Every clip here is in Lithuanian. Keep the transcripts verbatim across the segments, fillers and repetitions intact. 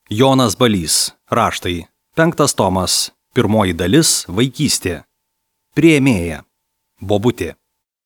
Jonas Balys. Raštai. Penktas tomas. Pirmoji dalis. Vaikystė. Priėmėja. Bobutė.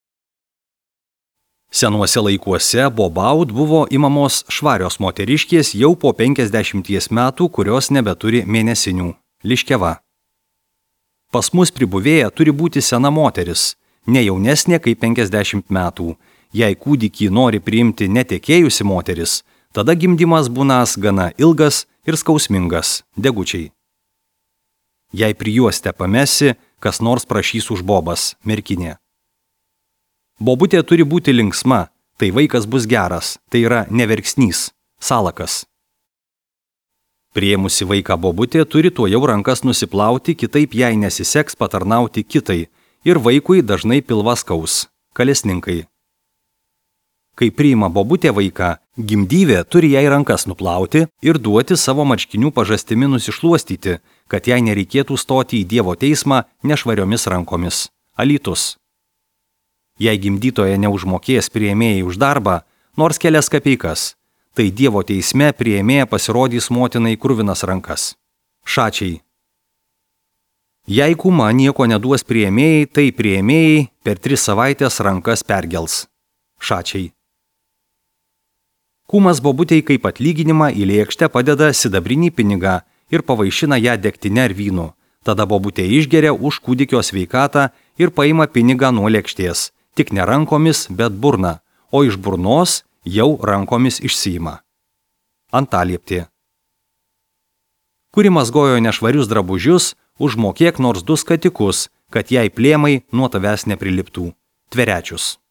Senuose laikuose bobaut buvo imamos švarios moteriškės jau po penkiasdešimties metų, kurios nebeturi mėnesinių. Liškeva. Pas mus pribuvėja turi būti sena moteris, ne jaunesnė kaip penkiasdešimt metų. Jei kūdikį nori priimti netekėjusi moteris, tada gimdymas būnas gana ilgas ir skausmingas, degučiai. Jei prijuostę pamesi, kas nors prašys už bobas, merkinė. Bobutė turi būti linksma, tai vaikas bus geras, tai yra neverksnys, salakas. Priėmusi vaiką bobutė turi tuojau rankas nusiplauti, kitaip jai nesiseks patarnauti kitai ir vaikui dažnai pilvas skaus, kalesninkai. Kai priima bobutė vaiką, gimdyvė turi jai rankas nuplauti ir duoti savo marškinių pažastimi nusišluostyti, kad jai nereikėtų stoti į Dievo teismą nešvariomis rankomis. Alytus. Jei gimdytoja neužmokės priėmėjai už darbą, nors kelias kapeikas, tai Dievo teisme priėmėja pasirodys motinai kruvinas rankas. Šačiai. Jei kuma nieko neduos priėmėjai, tai priėmėjai per tris savaitės rankas pergels. Šačiai. Kūmas bobutei kaip atlyginimą į lėkštę padeda sidabrinį pinigą ir pavaišina ją degtine ar vynu. Tada bobutė išgeria už kūdikio sveikatą ir paima pinigą nuo lėkštės, tik ne rankomis, bet burna, o iš burnos jau rankomis išsiima. Antalieptė. Kuri mazgojo nešvarius drabužius, užmokėk nors du skatikus, kad jai plėmai nuo tavęs nepriliptų. Tverečius.